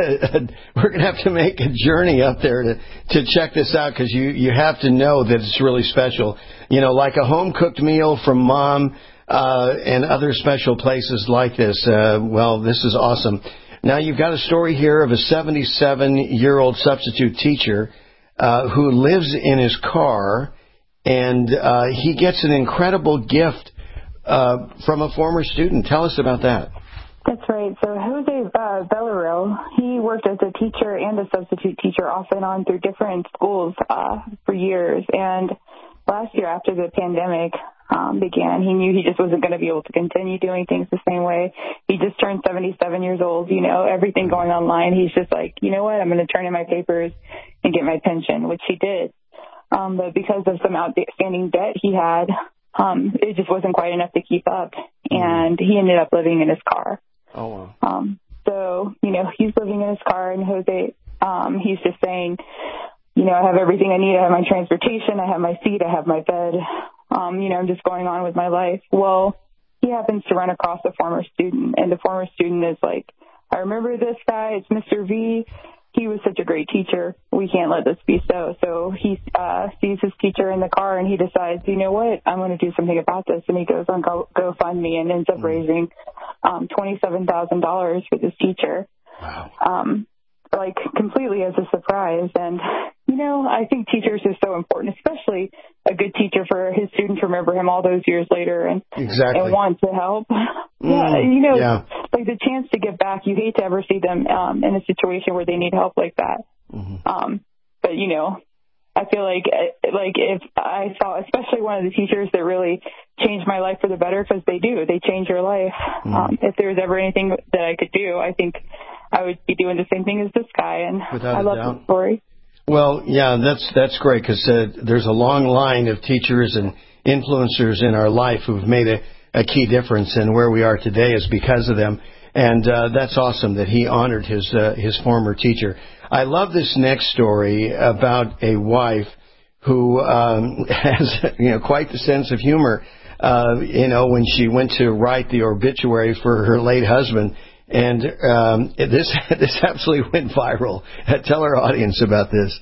to have to make a journey up there to check this out, because you have to know that it's really special. Like a home cooked meal from Mom. And other special places like this. This is awesome. Now, you've got a story here of a 77-year-old substitute teacher who lives in his car, and he gets an incredible gift from a former student. Tell us about that. That's right. So Jose Bellaril, he worked as a teacher and a substitute teacher off and on through different schools for years. And last year, after the pandemic began, he knew he just wasn't going to be able to continue doing things the same way. He just turned 77 years old, everything going online. He's just like, you know what, I'm going to turn in my papers and get my pension, which he did. But because of some outstanding debt he had, it just wasn't quite enough to keep up. And he ended up living in his car. Oh, wow. So, he's living in his car, and Jose, he's just saying, I have everything I need. I have my transportation. I have my seat. I have my bed. I'm just going on with my life. Well, he happens to run across a former student, and the former student is like, I remember this guy. It's Mr. V. He was such a great teacher. We can't let this be so. So he sees his teacher in the car, and he decides, you know what, I'm going to do something about this. And he goes on GoFundMe and ends up raising $27,000 for this teacher. Wow. Completely as a surprise. And, I think teachers are so important, especially a good teacher for his students to remember him all those years later and want to help. Like the chance to give back, you hate to ever see them in a situation where they need help like that. But, I feel like if I saw, especially one of the teachers that really changed my life for the better, because they do, they change your life. If there was ever anything that I could do, I think I would be doing the same thing as this guy, and I love the story. Well, yeah, that's great, because there's a long line of teachers and influencers in our life who've made a key difference, and where we are today is because of them. And that's awesome that he honored his former teacher. I love this next story about a wife who has quite the sense of humor. When she went to write the obituary for her late husband, and this absolutely went viral. Tell our audience about this.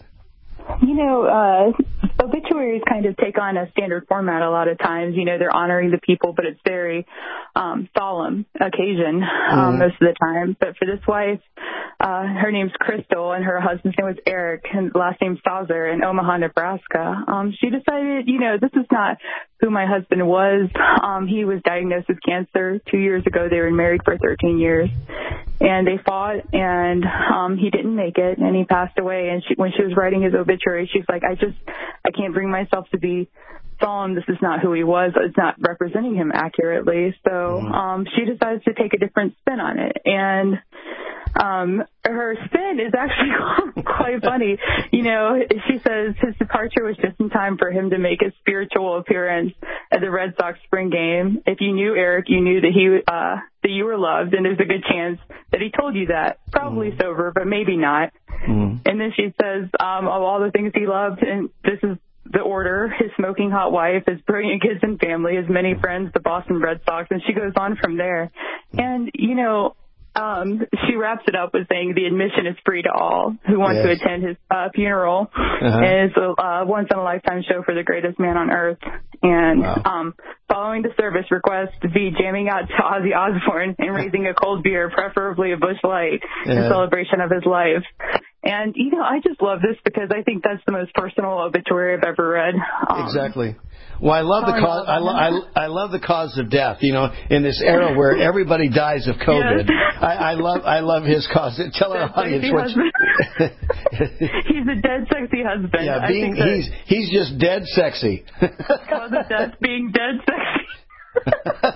Obituaries kind of take on a standard format a lot of times. They're honoring the people, but it's very solemn occasion most of the time. But for this wife, her name's Crystal, and her husband's name was Eric, and last name Sauser, in Omaha, Nebraska. She decided, this is not who my husband was. He was diagnosed with cancer 2 years ago. They were married for 13 years. And they fought, and he didn't make it, and he passed away. And when she was writing his obituary, she's like, I can't bring myself to be solemn. This is not who he was. It's not representing him accurately. So she decides to take a different spin on it. And her spin is actually quite funny. She says his departure was just in time for him to make a spiritual appearance at the Red Sox spring game. If you knew Eric, you knew that that you were loved, and there's a good chance that he told you that. Probably sober, but maybe not. And then she says, of all the things he loved, and this is the order: his smoking hot wife, his brilliant kids and family, his many friends, the Boston Red Sox, and she goes on from there. And, she wraps it up with saying the admission is free to all who want to attend his funeral. And it's a once-in-a-lifetime show for the greatest man on earth. And following the service, request to be jamming out to Ozzy Osbourne and raising a cold beer, preferably a Busch Light, in celebration of his life. And, I just love this because I think that's the most personal obituary I've ever read. Exactly. Well, I love the cause. I love the cause of death. In this era where everybody dies of COVID, I love his cause. Tell our audience what. He's a dead sexy husband. Yeah, he's just dead sexy. Cause of death, being dead sexy.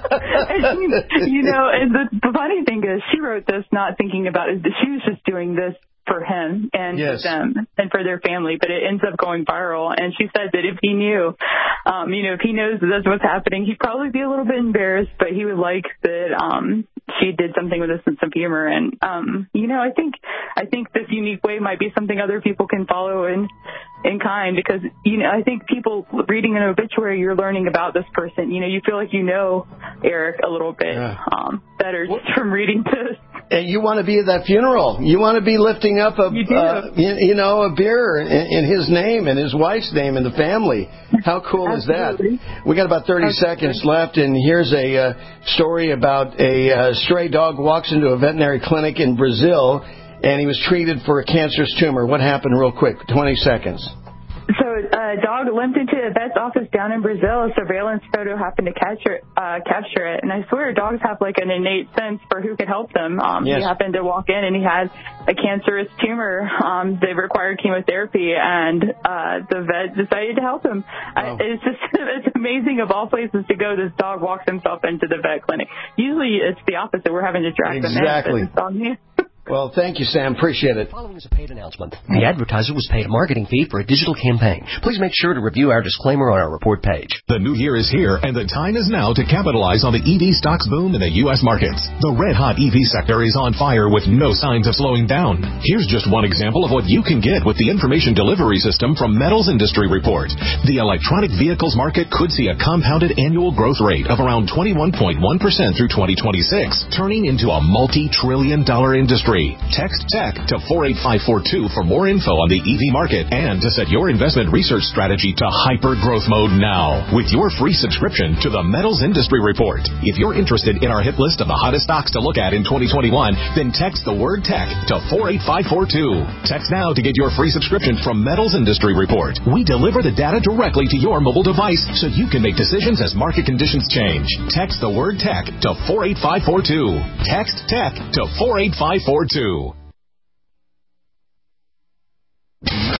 And the funny thing is, she wrote this not thinking about it. She was just doing this for him and for them and for their family, but it ends up going viral. And she said that if he knew, if he knows that that's what's happening, he'd probably be a little bit embarrassed, but he would like that she did something with a sense of humor. And I think this unique way might be something other people can follow in kind, because I think people reading an obituary, you're learning about this person. You feel like Eric a little bit better just from reading this. And you want to be at that funeral. You want to be lifting up a beer in his name and his wife's name and the family. How cool is that? We got about 30 seconds left, and here's a story about a stray dog walks into a veterinary clinic in Brazil, and he was treated for a cancerous tumor. What happened real quick? 20 seconds. So a dog limped into a vet's office down in Brazil. A surveillance photo happened to capture it. And I swear dogs have like an innate sense for who could help them. He happened to walk in and he had a cancerous tumor. They required chemotherapy, and the vet decided to help him. It's amazing, of all places to go, this dog walks himself into the vet clinic. Usually it's the opposite. We're having to drag them in. Exactly. Well, thank you, Sam. Appreciate it. Following is a paid announcement. The advertiser was paid a marketing fee for a digital campaign. Please make sure to review our disclaimer on our report page. The new year is here, and the time is now to capitalize on the EV stocks boom in the U.S. markets. The red-hot EV sector is on fire with no signs of slowing down. Here's just one example of what you can get with the information delivery system from Metals Industry Report. The electronic vehicles market could see a compounded annual growth rate of around 21.1% through 2026, turning into a multi-trillion-dollar industry. Text TECH to 48542 for more info on the EV market and to set your investment research strategy to hyper-growth mode now with your free subscription to the Metals Industry Report. If you're interested in our hit list of the hottest stocks to look at in 2021, then text the word TECH to 48542. Text now to get your free subscription from Metals Industry Report. We deliver the data directly to your mobile device so you can make decisions as market conditions change. Text the word TECH to 48542. Text TECH to 48542.